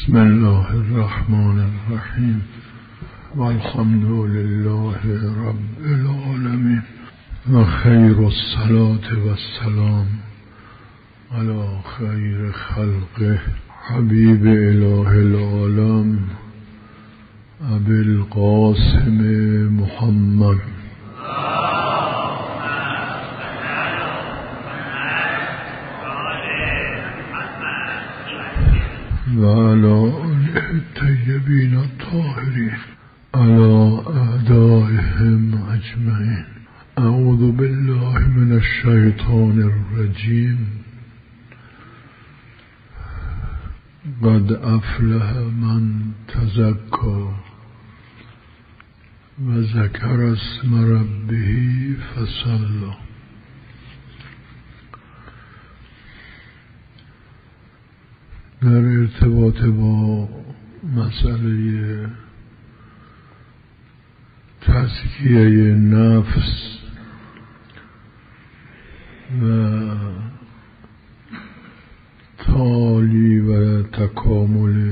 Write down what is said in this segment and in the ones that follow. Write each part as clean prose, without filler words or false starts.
بسم الله الرحمن الرحیم والحمد لله رب العالمین و خیر الصلاة و السلام علی خیر خلقه حبیب اله العالم ابی القاسم محمد و علی آله الطیبین الطاهرین علی اعدائهم اجمعین. اعوذ بالله من الشیطان الرجیم. قد افلح من تزکی و ذکر اسم ربه فصلی. در ارتباط با مسئله تزکیه نفس و تعالی و تکامل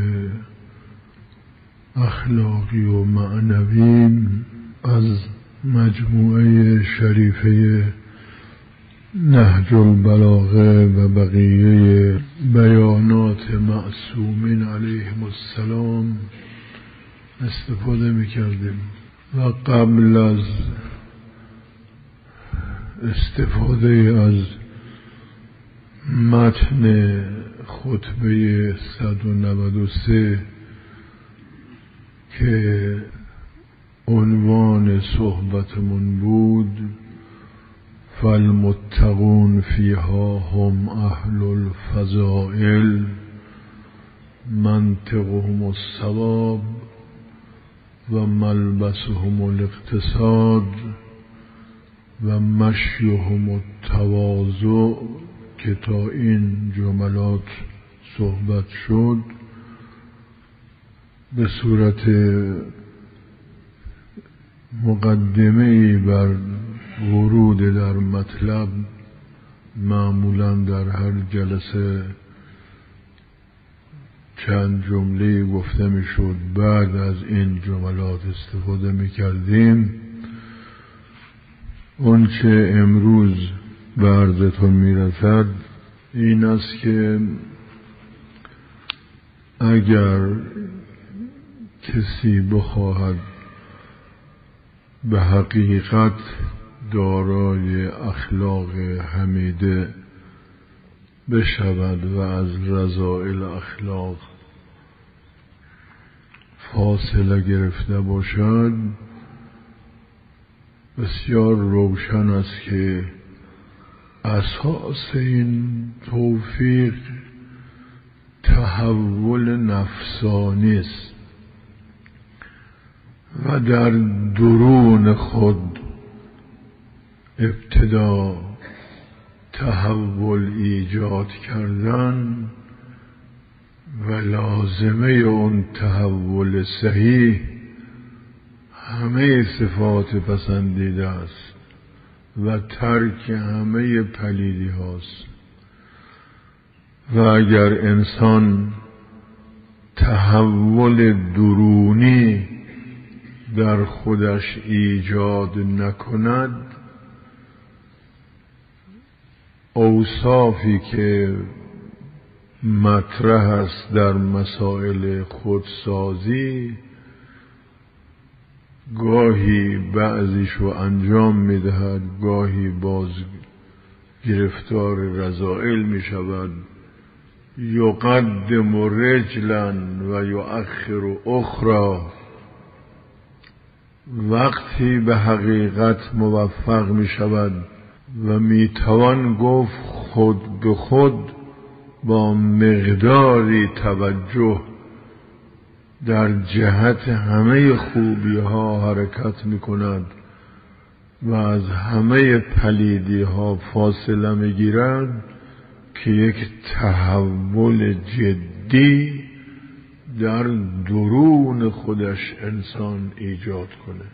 اخلاقی و معنوی از مجموعه شریفه نهج البلاغه و بقیه بیانات معصومین علیهم السلام استفاده می‌کردیم و قبل از استفاده از متن خطبه 193 که عنوان صحبتمون بود فالمتقون فیها هم اهل الفضائل منطقهم الصواب و ملبسهم الاقتصاد و مشیهم التواضع که تا این جملات صحبت شد به صورت مقدمه‌ای بر ورود در مطلب معمولا در هر جلسه چند جمله گفته می شد. بعد از این جملات استفاده می کردیم. اون چه امروز به عرضتون می رسد این است که اگر کسی بخواهد به حقیقت دارای اخلاق حمیده بشود و از رذائل اخلاق فاصله گرفته باشد، بسیار روشن است که اساس این توفیق تحول نفسانی است و در درون خود ابتدا تحول ایجاد کردن و لازمه اون تحول صحیح همه صفات پسندیده است و ترک همه پلیدی هاست. و اگر انسان تحول درونی در خودش ایجاد نکند، اوصافی که مطرح است در مسائل خودسازی گاهی بعضیشو انجام میدهد، گاهی باز گرفتار رذائل می شود. یقدم رجلا و یؤخر اخرى. وقتی به حقیقت موفق می شود و می توان گفت خود به خود با مقداری توجه در جهت همه خوبی ها حرکت می کند و از همه پلیدی ها فاصله می گیرد که یک تحول جدی در درون خودش انسان ایجاد کنه.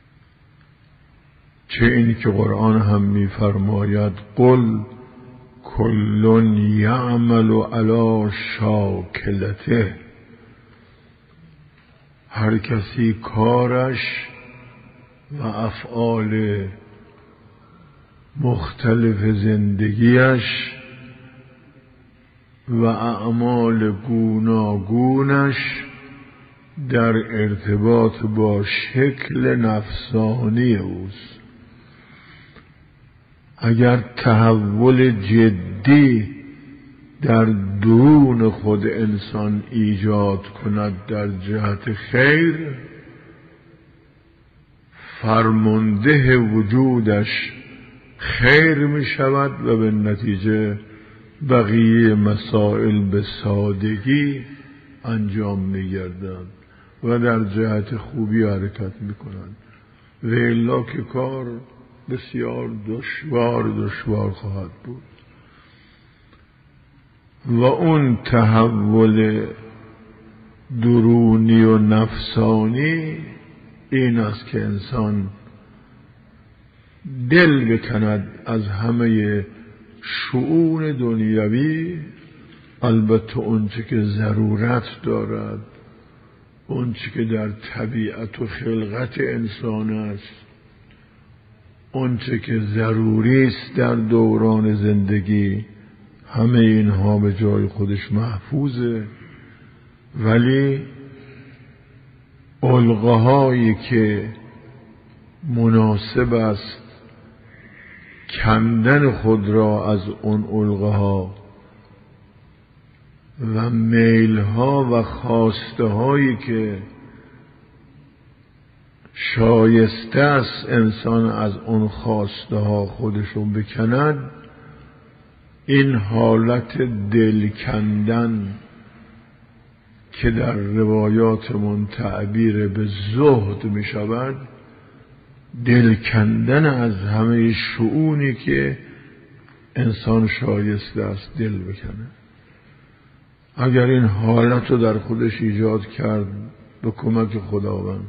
چه این که قرآن هم می فرماید قل کل یعمل علی شاکلته، هر کسی کارش و افعال مختلف زندگیش و اعمال گوناگونش در ارتباط با شکل نفسانی اوست. اگر تحول جدی در درون خود انسان ایجاد کند در جهت خیر، فرمانده وجودش خیر می شود و به نتیجه بقیه مسائل به سادگی انجام می گردند و در جهت خوبی حرکت می کنند، و الا که کار بسیار دشوار خواهد بود. و اون تحول درونی و نفسانی این است که انسان دل بکند از همه شؤون دنیوی، البته اونچه که ضرورت دارد، اونچه که در طبیعت و خلقت انسان است، اونچه که ضروری است در دوران زندگی، همه اینها به جای خودش محفوظه، ولی علقه‌هایی که مناسب است کندن خود را از اون علقه‌ها و میل‌ها و خواسته‌هایی که شایسته است انسان از اون خواسته‌ها خودشون بکند، این حالت دل کندن که در روایاتمون تعبیر به زهد می شود، دل کندن از همه شؤونی که انسان شایسته است دل بکنه. اگر این حالت رو در خودش ایجاد کرد به کمک خداوند،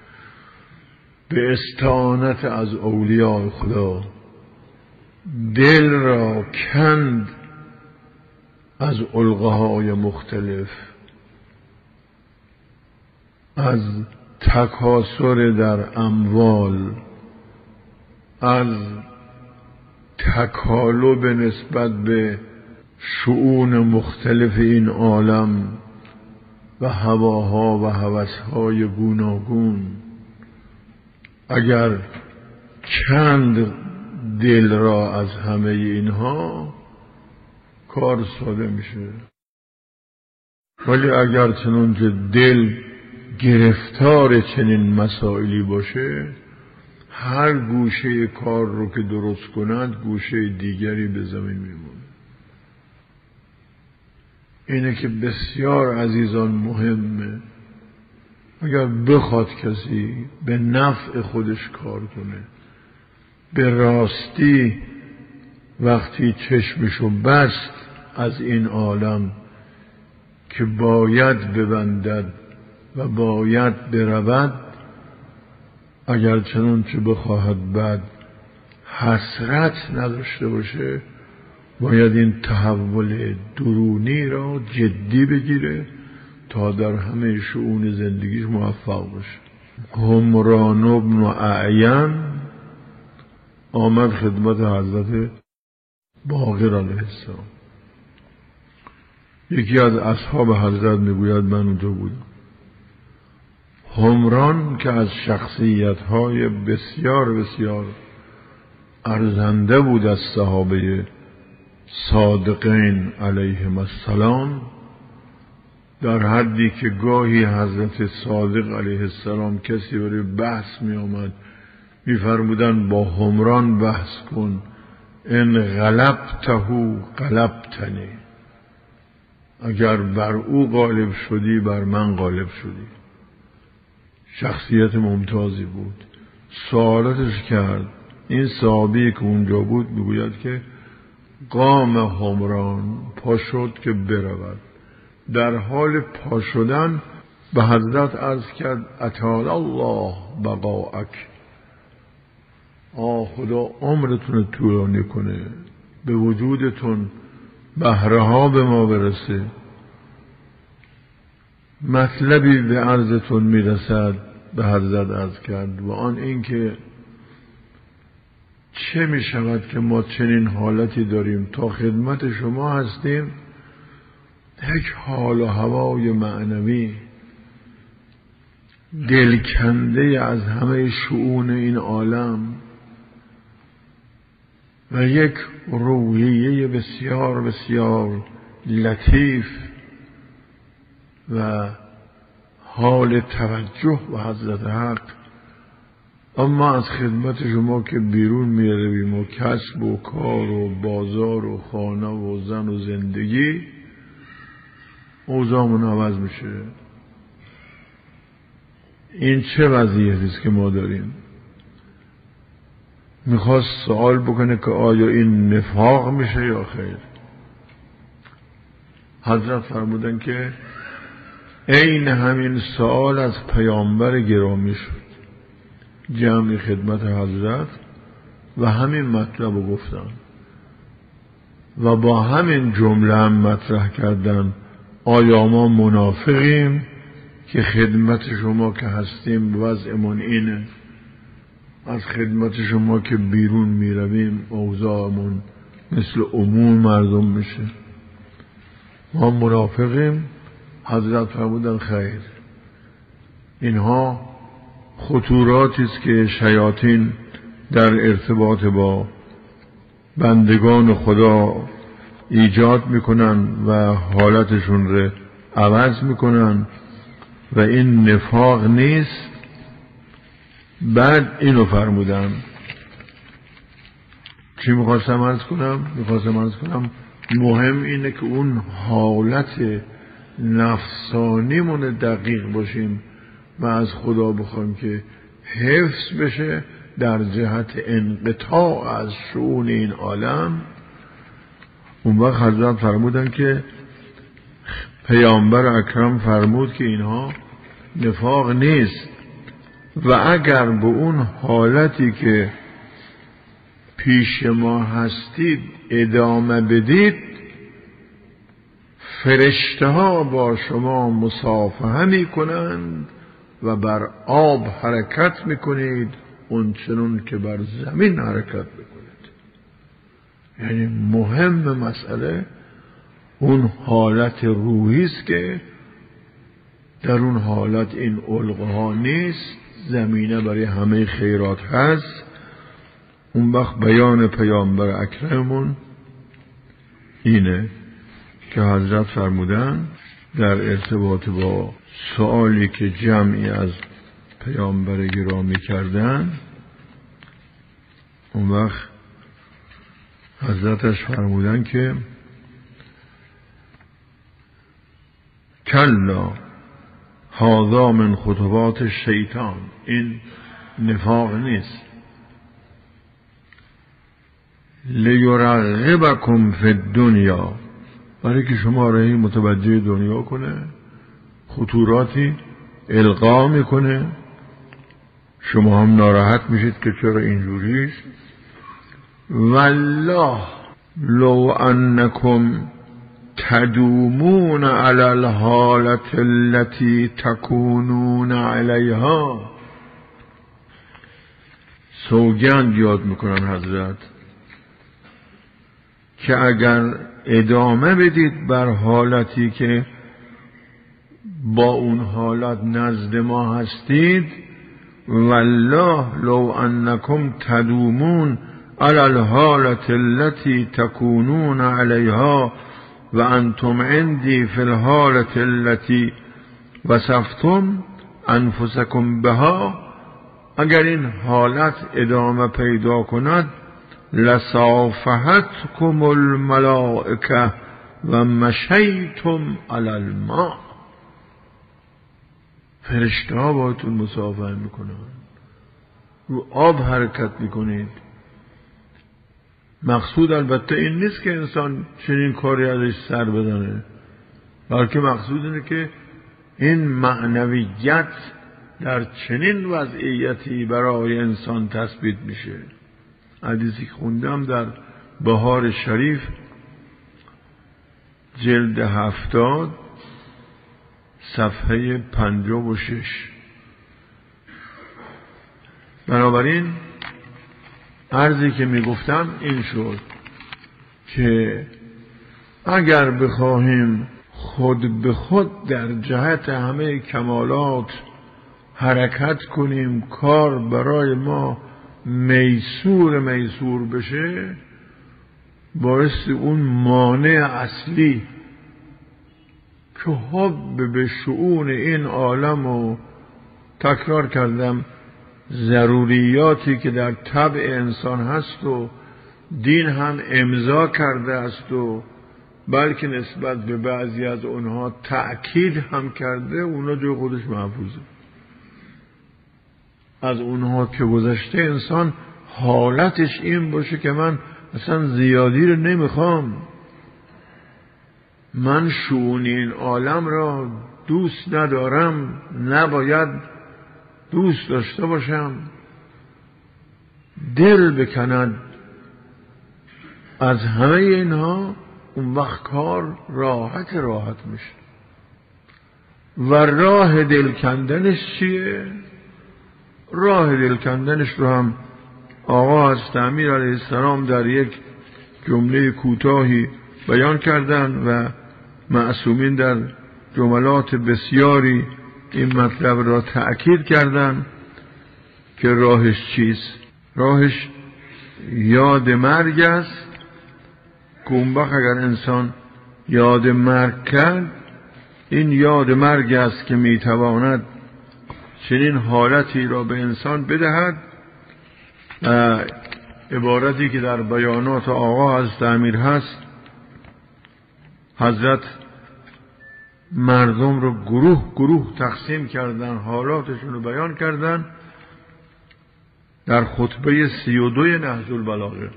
به استعانت از اولیاء خدا، دل را کند از علقه‌های مختلف، از تکاثر در اموال، از تکالب نسبت به شؤون مختلف این عالم و هواها و هوسهای گوناگون، اگر کند دل را از همه اینها، کار ساده میشه. ولی اگر چنانچه دل گرفتار چنین مسائلی باشه، هر گوشه کار رو که درست کند گوشه دیگری به زمین میمونه. اینه که بسیار عزیزان مهمه اگر بخواد کسی به نفع خودش کار کنه، به راستی وقتی چشمشو بست از این عالم که باید ببندد و باید برود، اگر چنانچه بخواهد بعد حسرت نداشته باشه، باید این تحول درونی را جدی بگیره تا در همه شؤون زندگیش موفق باشه. همران بن اعین آمد خدمت حضرت باقر علیه السلام. یکی از اصحاب حضرت میگوید من اونجا بودم. همران که از شخصیت‌های بسیار ارزنده بود از صحابه صادقین علیهم السلام، در حدی که گاهی حضرت صادق علیه السلام کسی برای بحث می آمد می‌فرمودند با همران بحث کن، ان غلبته غلبتنی، اگر بر او غالب شدی بر من غالب شدی. شخصیت ممتازی بود. سوالاتش کرد. این صحابی که اونجا بود میگوید که قام همران، پا شد که برود. در حال پا شدن به حضرت عرض کرد اطال الله بقاءک، خدا عمرتون طولانی کنه، به وجودتون بهره ها به ما برسه، مطلبی به عرضتون میرسد به حضرت عرض کرد و آن این که چه می شود که ما چنین حالتی داریم تا خدمت شما هستیم، یک حال و هوای معنوی دلکنده از همه شؤون این عالم و یک روحیه بسیار بسیار لطیف و حال توجه به حضرت حق. اما از خدمت شما که بیرون میرویم و کسب و کار و بازار و خانه و زن و زندگی، اوضاعمون عوض میشه. این چه وضعیتی است که ما داریم؟ میخواست سوال بکنه که آیا این نفاق میشه یا خیر؟ حضرت فرمودن که عین همین سوال از پیامبر گرامی شد. جمعی خدمت حضرت و همین مطلب رو گفتن و با همین جمله هم مطرح کردن آیا ما منافقیم که خدمت شما که هستیم وضعمون اینه، از خدمت شما که بیرون میرویم اوضاعمون مثل عموم مردم میشه؟ ما منافقیم؟ حضرت فرمودن خیر، اینها خطوراتی است که شیاطین در ارتباط با بندگان خدا ایجاد میکنن و حالتشون رو عوض میکنن و این نفاق نیست. بعد اینو فرمودن. چی میخواستم عرض کنم؟ مهم اینه که اون حالت نفسانیمون دقیق باشیم و از خدا بخوایم که حفظ بشه در جهت انقطاع از شؤون این عالم. اون وقت حضرت فرمودن که پیامبر اکرم فرمود که اینها نفاق نیست و اگر به اون حالتی که پیش ما هستید ادامه بدید، فرشته ها با شما مصافحه می کنند و بر آب حرکت می کنید اونچنون که بر زمین حرکت می کنید. یعنی مهم مسئله اون حالت روحی است که در اون حالت این علقه ها نیست، زمینه برای همه خیرات هست. اون وقت بیان پیامبر اکرمون اینه که حضرت فرمودن در ارتباط با سوالی که جمعی از پیامبر گرامی کردن، اون وقت حضرتش فرمودن که کلا هذا من خطوات شیطان، این نفاق نیست. لیرغبکم فی الدنیا، برای که شما را متوجه دنیا کنه، خطوراتی القا میکنه، شما هم ناراحت میشید که چرا اینجوریست. والله لو انکم تدومون علی الحالة التي تكونون علیها، سوگند یاد میکنن حضرت که اگر ادامه بدید بر حالتی که با اون حالت نزد ما هستید، والله لو انکم تدومون علی الحالة التي تكونون علیها و انتم عندي فی الحالة التي وصفتم انفسکم بها، اگر این حالت ادامه پیدا کند لصافحتکم الملائکه و مشیتم علی الماء، فرشته ها باهاتون مصافحه میکنن، رو آب حرکت میکنید. مقصود البته این نیست که انسان چنین کاری ازش سر بدانه، بلکه مقصود اینه که این معنویت در چنین وضعیتی برای انسان تثبیت میشه. حدیثی که خوندم در بهار شریف جلد 70 صفحه 56. بنابراین عرضی که میگفتم این شد که اگر بخواهیم خود به خود در جهت همه کمالات حرکت کنیم، کار برای ما میسور بشه، باعث اون مانع اصلی که حب به شؤون این عالم و تکرار کردم ضروریاتی که در طبع انسان هست و دین هم امضا کرده است و بلکه نسبت به بعضی از اونها تأکید هم کرده، اونها جای خودش محفوظه. از اونها که گذشته انسان حالتش این باشه که من اصلا زیادی رو نمیخوام، من شؤون این عالم را دوست ندارم، نباید دوست داشته باشم، دل بکند از همه اینها، اون وقت کار راحت میشه. و راه دل کندنش چیه؟ راه دل کندنش رو هم آقا حضرت امیر علیه السلام در یک جمله کوتاهی بیان کردن و معصومین در جملات بسیاری این مطلب را تأکید کردن که راهش چیست. راهش یاد مرگ است که اون وقت اگر انسان یاد مرگ کرد، این یاد مرگ است که میتواند چنین حالتی را به انسان بدهد. عبارتی که در بیانات آقا حضرت امیر هست، حضرت مردم رو گروه تقسیم کردن، حالاتشون رو بیان کردن در خطبه 32 نهج البلاغه،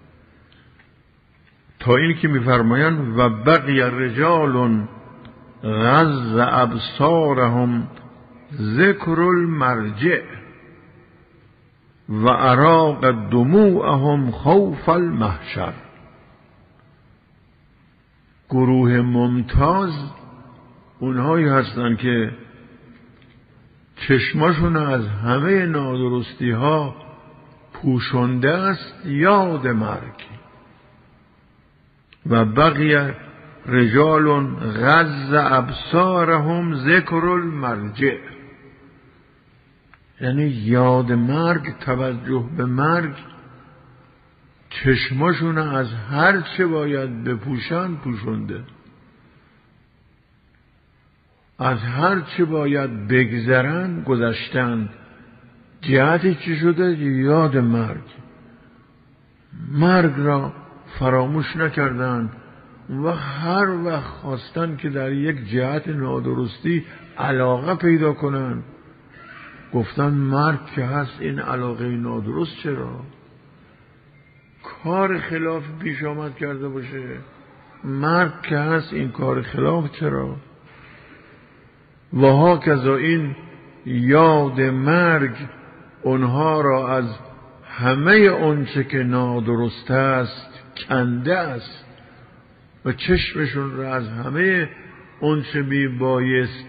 تا این که میفرمایند و بقی رجال غض ابصارهم ذکر المرجع و اراق دموعهم خوف المحشر. گروه ممتاز اونهایی هستند که چشماشون از همه نادرستی ها پوشانده است یاد مرگ. و بقیه رجال غض ابصارهم ذکر المرجع، یعنی یاد مرگ، توجه به مرگ، چشماشون از هر چه باید بپوشن پوشنده، از هر چه باید بگذرن گذشتن. جهتی چی شده؟ یاد مرگ را فراموش نکردن و هر وقت خواستن که در یک جهت نادرستی علاقه پیدا کنن، گفتن مرگ که هست این علاقه نادرست چرا؟ کار خلاف پیش آمد کرده باشه، مرگ که هست این کار خلاف چرا؟ و ها کذا این یاد مرگ اونها را از همه اونچه که نادرست است کنده است و چشمشون را از همه اونچه می بایست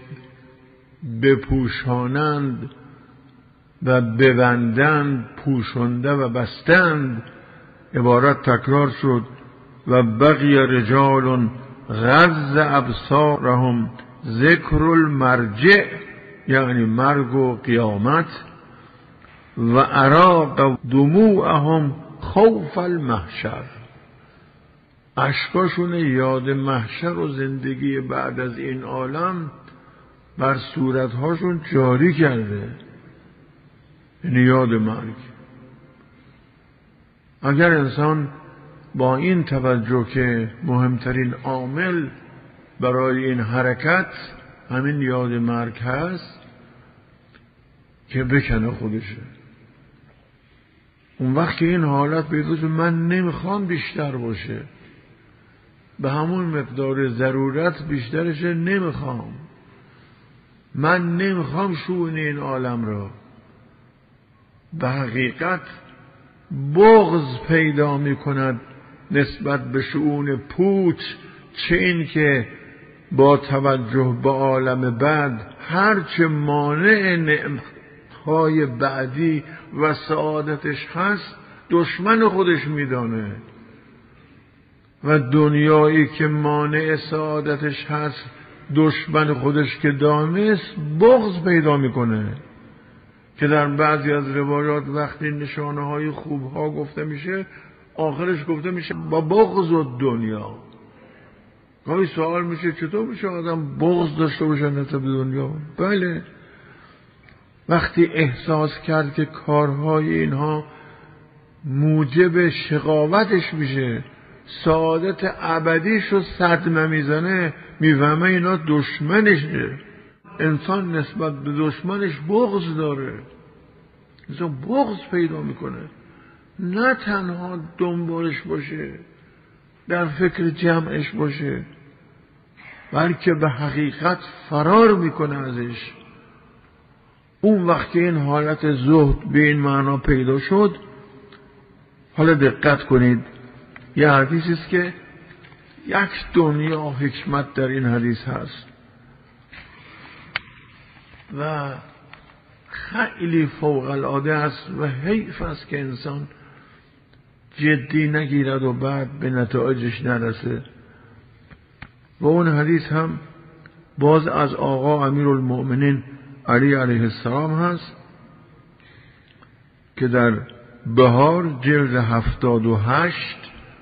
بپوشانند و ببندند پوشانده و بستند. عبارت تکرار شد و بقی رجال غض ابصارهم ذکر المرجع، یعنی مرگ و قیامت، و اراق دموعهم خوف المحشر، اشکاشون یاد محشر و زندگی بعد از این عالم بر صورتهاشون جاری کرده، یعنی یاد مرگ. اگر انسان با این توجه که مهمترین عامل برای این حرکت همین یاد مرگ هست که بکنه خودشه، اون وقت که این حالت بیدوز من نمیخوام بیشتر باشه، به همون مقدار ضرورت بیشترشه نمیخوام، من نمیخوام شؤون این عالم را، به حقیقت بغض پیدا میکند نسبت به شؤون پوچ، چه این که با توجه به عالم بعد هرچه مانع نعمتهای بعدی و سعادتش هست دشمن خودش میدانه و دنیایی که مانع سعادتش هست دشمن خودش که دانست بغض پیدا میکنه، که در بعضی از روایات وقتی نشانه های خوب ها گفته میشه آخرش گفته میشه با بغض و دنیا. گاهی سوال میشه چطور میشه آدم بغض داشته باشه نسبت به دنیا؟ بله، وقتی احساس کرد که کارهای اینها موجب شقاوتش میشه، سعادت ابدیش رو صدمه میزنه، میفهمه اینا دشمنشه. انسان نسبت به دشمنش بغض داره، انسان بغض پیدا میکنه، نه تنها دنبالش باشه در فکر جمعش باشه، بلکه به حقیقت فرار میکنه ازش. اون وقت که این حالت زهد به این معنا پیدا شد، حالا دقت کنید، یه حدیثی است که یک دنیا حکمت در این حدیث هست و خیلی فوق العاده است و حیف است که انسان جدی نگیرد و بعد به نتایجش نرسه. و اون حدیث هم باز از آقا امیرالمؤمنین علی علیه السلام هست که در بهار جلد 78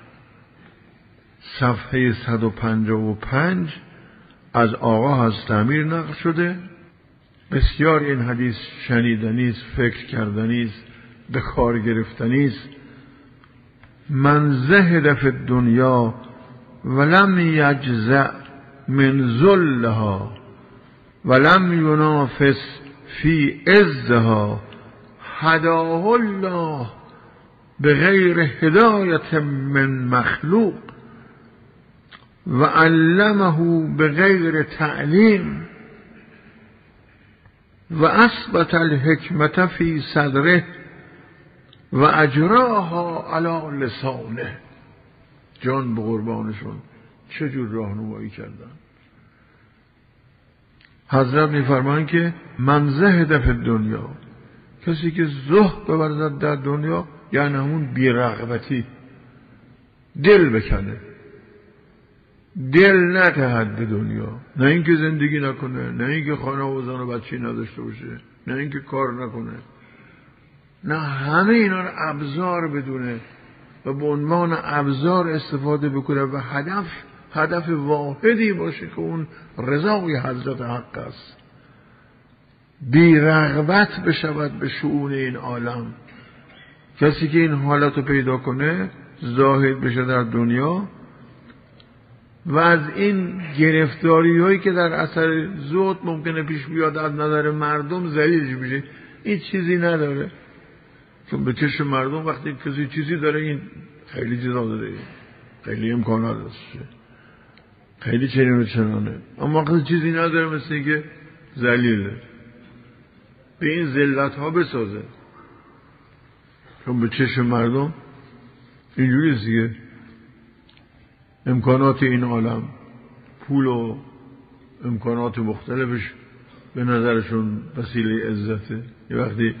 صفحه 155 از آقا حضرت امیر نقل شده. بسیار این حدیث شنیدنی است، فکر کردنی است، به کار گرفتنی است. من زهد فی الدنیا ولم یجزع من ذلها ولم ینافس فی عزها هداه الله بغیر هدایت من مخلوق و علمه بغیر تعلیم و اثبت الحکمت فی صدره و اجراها علی لسانه. جان به قربانشون چجور راهنمایی کردن. حضرت میفرمایند که من زهد فی الدنیا، کسی که زهد بورزد در دنیا یعنی همون بی‌رغبتی، دل بکنه، دل نتهد به دنیا، نه اینکه زندگی نکنه، نه اینکه خانه و زن و بچه‌ای نداشته باشه، نه اینکه کار نکنه، نه همه اینا رو ابزار بدونه و به عنوان ابزار استفاده بکنه و هدف واحدی باشه که اون رضای حضرت حق است. بی رغبت بشود به شؤون این عالم. کسی که این حالت رو پیدا کنه، زاهد بشه در دنیا و از این گرفتاری هایی که در اثر زهد ممکنه پیش بیاد از نظر مردم ذلیل بشه. این چیزی نداره، چون به چشم مردم وقتی کسی چیزی داره این خیلی چیزا داره، خیلی امکانات داره، خیلی چنین و چنانه، اما وقتی چیزی نداره مثل اینکه ذلیله. به این ذلت ها بسازه، چون به چشم مردم اینجوری است که امکانات این عالم، پول و امکانات مختلفش به نظرشون وسیله عزته. یه وقتی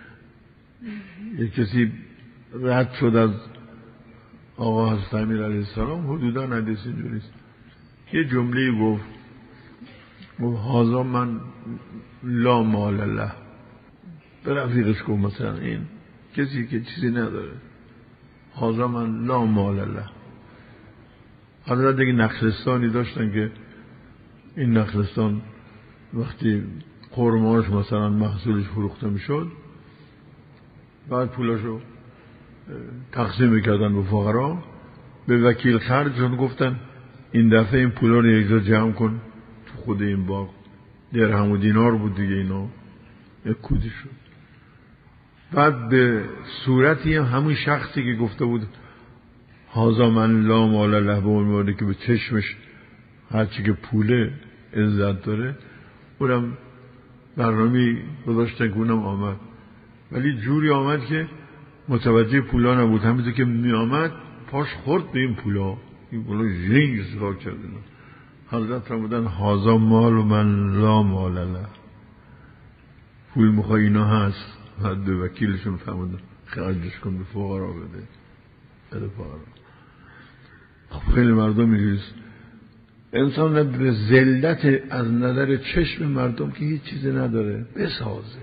یک کسی رد شد از آقا حضرت امیر علیه السلام، حدودا حدیث اینجوری است، یه جمله گفت هازا من لا مال الله، به رفیقش گفت مثلا این کسی که چیزی نداره، هازا من لا مال الله. حضرت دیگه نخلستانی داشتن که این نخلستان وقتی خرماش مثلا محصولش فروخته میشد، بعد پولاشو تقسیم میکردن به فقرا، به وکیل خرجشون گفتن این دفعه این پولا رو یک جا جمع کن تو خود این باغ. درهم و دینار بود دیگه، اینا یک کودی شد. بعد به صورتی همون شخصی که گفته بود هازا من لا مال له، به عنوانی که به چشمش هرچی که پوله عزت داره، اونم برنامه گذاشتن که اونم آمد، ولی جوری آمد که متوجه پولا نبود. همینطور که می آمد پاش خورد به این پولا، این پولا ژنگ زوا کردن. حضرت فرمودن هازا مال و من لا مال له، پول میخوای اینا هست. بعد به وکیلشون فرمودن خرجش کن به فقرا بده فقرا. خب خیلی مردم میگیست انسان به ذلت از نظر چشم مردم که هیچ چیزی نداره بسازه،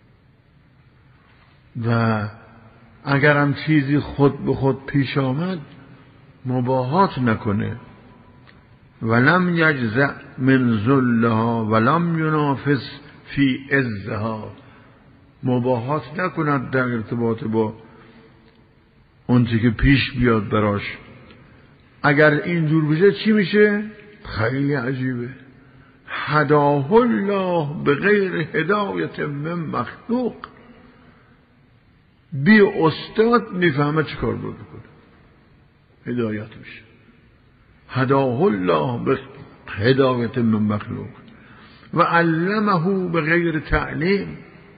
و اگرم چیزی خود به خود پیش آمد مباهات نکنه. ولم یجزع من ذلها ولم ینافس فی عزها، مباهات نکند در ارتباط با اون چیزی که پیش بیاد براش. اگر اینجور بشه چی میشه؟ خیلی عجیبه. هداه الله به غیر هدایت من مخلوق. بی استاد میفهمه چه کار باید بکنه، هدایت میشه. هداه الله به هدایت من مخلوق و علمه به غیر تعلیم،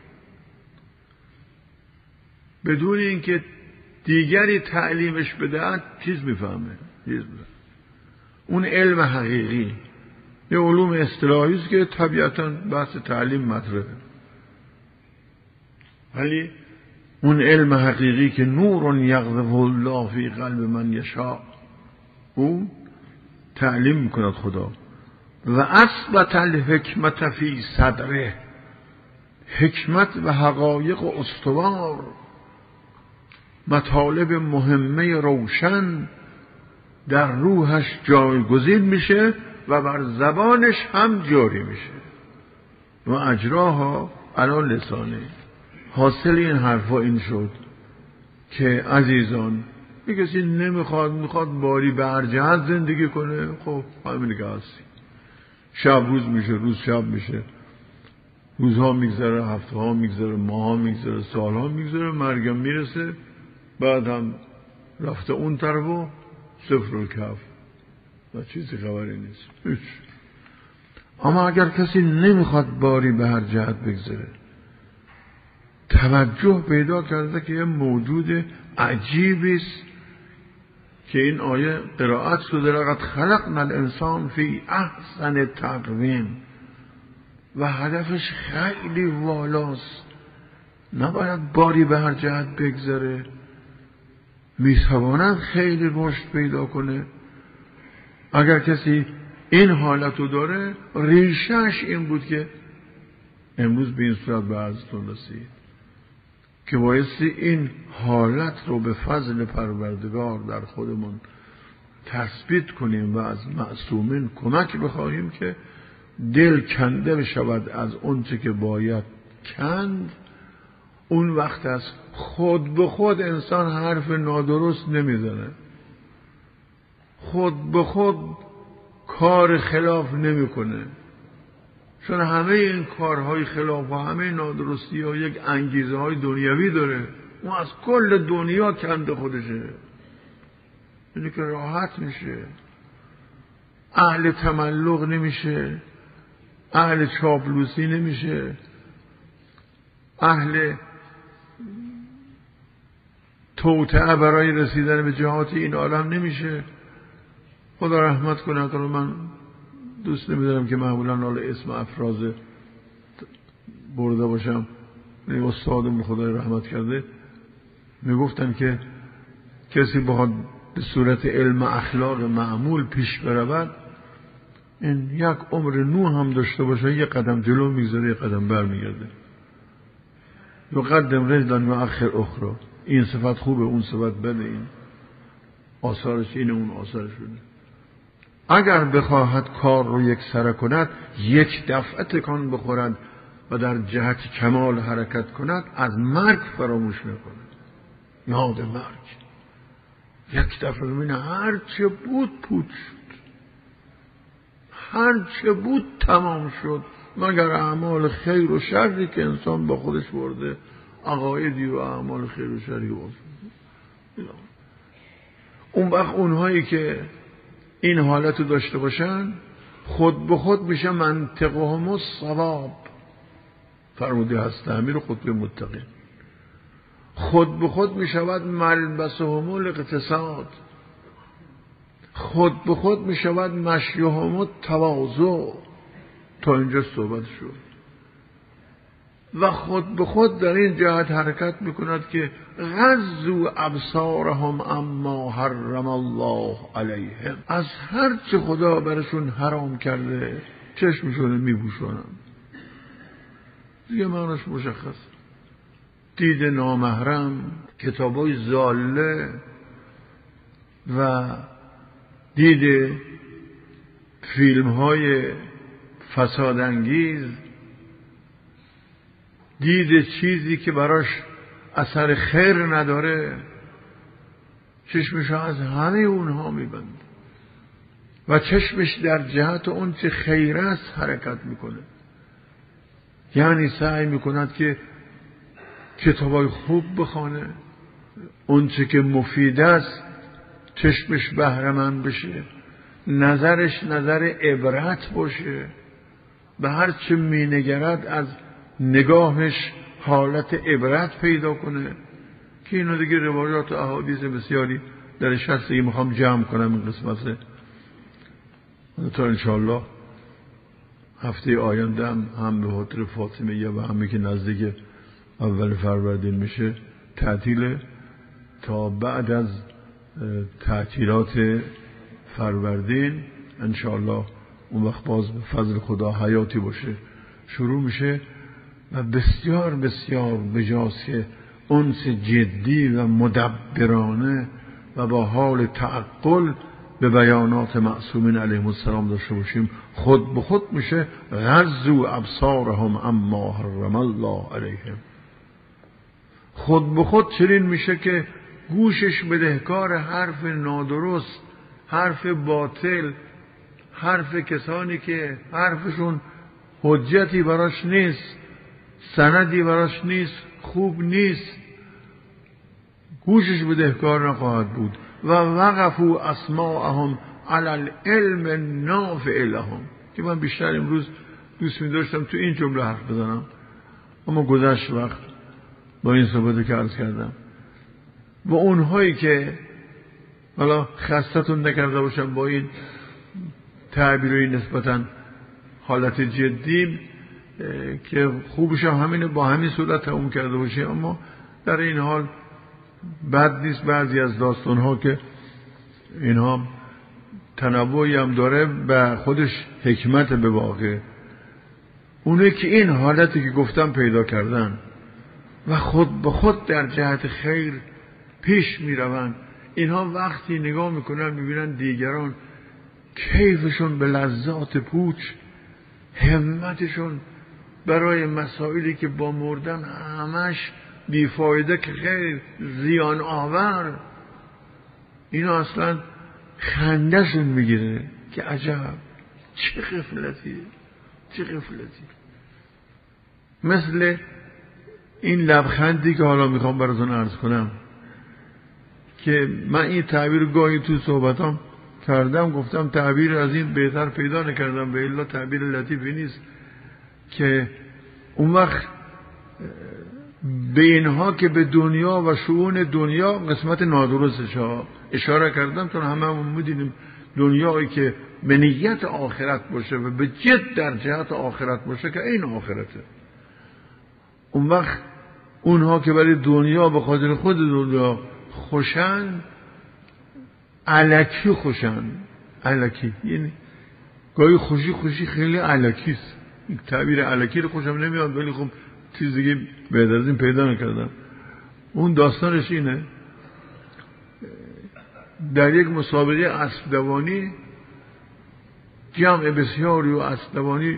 بدون اینکه دیگری تعلیمش بدهد چیز میفهمه. اون علم حقیقی یه علوم اصطلاحی است که طبیعتاً بحث تعلیم مطرحه، ولی اون علم حقیقی که نور یقذف الله فی قلب من یشاء، اون تعلیم میکند خدا. و اثبت الحکمت فی صدره، حکمت و حقایق استوار، مطالب مهمه روشن در روحش جایگزین میشه و بر زبانش هم جاری میشه. و اجراها علی لسانه. حاصل این حرفا این شد که عزیزان یک کسی میخواد باری به هر جهت زندگی کنه، خب همین که هستی. شب روز میشه، روز شب میشه، روزها میگذره، هفته ها میگذره، ماه ها میگذره، سال ها میگذره، مرگم میرسه، بعد هم رفته اون طرف و صفر و کف و چیزی خبری نیست هیچ. اما اگر کسی نمیخواد باری به هر جهت بگذره، توجه پیدا کرده که یه موجود عجیبی است که این آیه قرائت شده لقد خلقنا الانسان فی احسن تقویم، و هدفش خیلی والاست، نباید باری به هر جهت بگذره، میتواند خیلی رشد پیدا کنه. اگر کسی این حالتو داره، ریشهش این بود که امروز به این صورت به عرضتون رسید که بایستی این حالت رو به فضل پروردگار در خودمون تثبیت کنیم و از معصومین کمک بخواهیم که دل کنده بشود از اون چه که باید کند. اون وقت از خود به خود انسان حرف نادرست نمیزنه، خود به خود کار خلاف نمیکنه، چون همه این کارهای خلاف و همه نادرستی ها یک انگیزه های دنیوی داره. اون از کل دنیا کنده خودشه، یعنی که راحت میشه، اهل تملق نمیشه، اهل چاپلوسی نمیشه، اهل توطئه برای رسیدن به جهات این عالم نمیشه. خدا رحمت کنه. حالا من دوست نمیدارم که معمولا حالا اسم افراز برده باشم، استادم خدای رحمت کرده میگفتن که کسی بخواد به صورت علم اخلاق معمول پیش برود، این یک عمر نوح هم داشته باشه، یک قدم جلو میگذاره، یک قدم بر میگرده. یقدم رجلا و اخر اخرى، این صفت خوبه، اون صفت بده، این آثارش اینه، اون آثارش بده. اگر بخواهد کار رو یک سره کند، یک دفعه تکان بخورد و در جهت کمال حرکت کند، از مرگ فراموش میکنه، یاد مرگ. یک دفعه ببینه هر چه بود پوچ شد، هر چه بود تمام شد، مگر اعمال خیر و شری که انسان با خودش برده، عقایدی و اعمال خیر و شری بود. اون وقت اونهایی که این حالت داشته باشن، خود به خود میشه منطقهم الصواب، فرموده هست امیر خطب متقین. خود به خود میشود ملبسهم الاقتصاد، خود به خود می شود مشیهم تواضع. تا اینجا صحبت شد. و خود به خود در این جهت حرکت می کند که غضوا ابصارهم اما حرم الله علیهم، از هر چه خدا برشون حرام کرده چشمشون می بوشونن. دیگه معناش مشخص. دید نامحرم، کتابای ضاله و دید فیلم‌های فسادانگیز، دید چیزی که براش اثر خیر نداره، چشمش از همه اونها میبند و چشمش در جهت اون چه خیر است حرکت میکنه. یعنی سعی میکند که کتابای خوب بخونه، اون چه که مفید است چشمش بهره‌مند بشه، نظرش نظر عبرت باشه، به هر چه مینگرد از نگاهش حالت عبرت پیدا کنه. که اینو دیگه روایات و احادیث بسیاری درش هست، دیگه میخوام جمع کنم این قسمت تا انشاءالله هفته آینده هم به خاطر فاطمه و همی که نزدیک اول فروردین میشه تعطیل، تا بعد از تعطیلات فروردین انشاءالله اون وقت باز به فضل خدا حیاتی باشه شروع میشه و بسیار بسیار بجاست که انس جدی و مدبرانه و با حال تعقل به بیانات معصومین علیهم السلام داشته باشیم. خود به خود میشه غضوا ابصارهم اما حرم الله علیهم. خود به خود چنین میشه که گوشش بدهکار حرف نادرست، حرف باطل، حرف کسانی که حرفشون حجتی براش نیست، سندی براش نیست، خوب نیست، گوشش بدهکار نخواهد بود. و وقفوا اسماعهم علی العلم النافع لهم، که من بیشتر امروز دوست می داشتم تو این جمله حرف بزنم، اما گذشت وقت با این صحبتی که عرض کردم. و اونهایی که حالا خستتون نکرده باشم با این تعبیری نسبتاً حالت جدی، که خوبش هم همینه با همین صورت تموم کرده باشیم، اما در این حال بد نیست بعضی از داستانها که اینها تنوعی هم داره و خودش حکمت به واقع. اونه که این حالتی که گفتم پیدا کردن و خود به خود در جهت خیر پیش می روند، اینها وقتی نگاه میکنن میبینن دیگران کیفشون به لذات پوچ، همتشون برای مسائلی که با مردن همش بیفایده که خیر زیان آور، اینا اصلا خندهشون میگیره که عجب چه غفلتی، چه غفلتی. مثل این لبخندی که حالا میخوام براتون عرض کنم، که من این تعبیر گاهی تو صحبتام کردم، گفتم تعبیر از این بهتر پیدا نکردم، به الا تعبیر لطیفی نیست، که اون وقت به اینها که به دنیا و شؤون دنیا قسمت نادرستش ها اشاره کردم، چون هممون می‌دونیم دنیایی که به نیت آخرت باشه و به جد در جهت آخرت باشه که این آخرته. اون وقت اونها که برای دنیا به خاطر خود دنیا خوشن، الکی خوشن، الکی، یعنی گاهی خوشی خیلی الکیست. این تعبیر الکی رو خوشم نمیاد، ولی خب چیز دیگه بهتر از این پیدا نکردم. اون داستانش اینه، در یک مسابقه اسب دوانی جمع بسیاری و اسب دوانی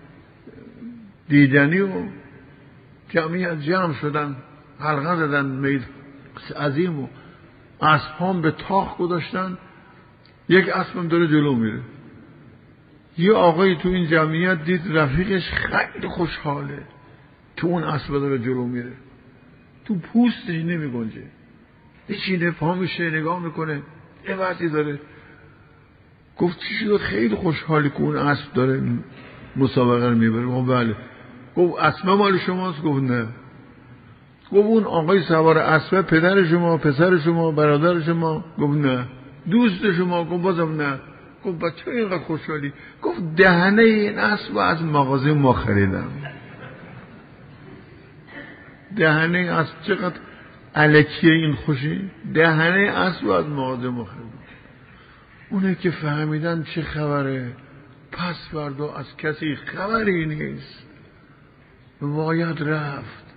دیدنی و جمعیت جمع شدن، حلقه زدن مید عظیم و اسبان به تاخ گذاشتن، یک اسبم داره جلو میره. یه آقایی تو این جمعیت دید رفیقش خیلی خوشحاله که اون اسب داره جلو میره، تو پوستش نمی گنجه، بشینه پا میشه نگاه میکنه، یه وقتی داره. گفت چی شده خیلی خوشحالی که اون اسب داره مسابقه رو میبره؟ گفت بله. گفت اسب مال شماست؟ گفت نه. گفت اون آقای سوار اسب پدر شما، پسر شما، برادر شما؟ گفت نه. دوست شما؟ گفت بازم نه. گفت بچه اینقدر خوشحالی؟ گفت دهنه این اسب از مغازه ما خریدم. دهنه اسب چقدر الکیه این خوشی؟ دهنه اسب از مغازه ما خریدم. اونه که فهمیدن چه خبره، پس فردا از کسی خبری نیست، باید رفت.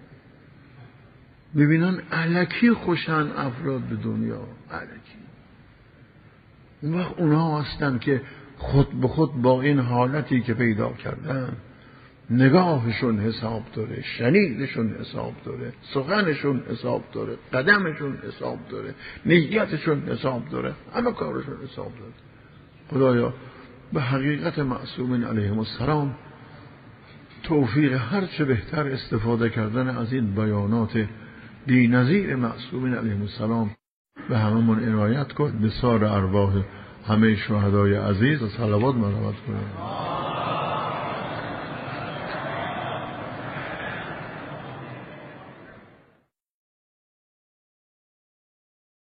ببینن الکی خوشن افراد به دنیا، الکی. اون وقت اونها هستن که خود به خود با این حالتی که پیدا کردن نگاهشون حساب داره، شنیدشون حساب داره، سخنشون حساب داره، قدمشون حساب داره، نیتشون حساب داره، همه کارشون حساب داره. خدایا به حقیقت معصومین علیهم السلام توفیق هر چه بهتر استفاده کردن از این بیانات بی‌نظیر معصومین علیهم السلام به هممون عنایت کن. به سار ارواح همه شهدای عزیز و صلوات مرحمت کنید.